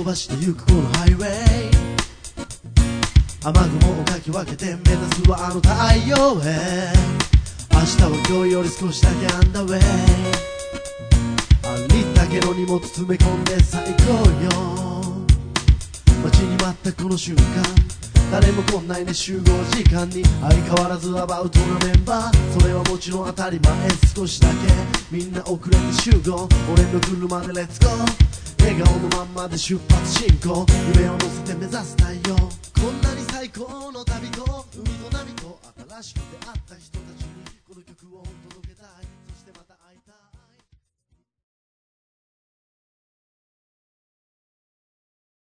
飛ばしてゆくこのハイウェイ、雨雲をかき分けて目指すはあの太陽へ。明日は今日より少しだけアンダーウェイ、ありったけの荷物詰め込んで最高よ。待ちに待ったこの瞬間、誰も来ないね集合時間に。相変わらずアバウトなメンバー、それはもちろん当たり前。少しだけみんな遅れて集合、俺の車でレッツゴー。笑顔のまんまで出発進行、夢を乗せて目指す太陽。こんなに最高の旅と海と波と新しく出会った人たちにこの曲を届けたい。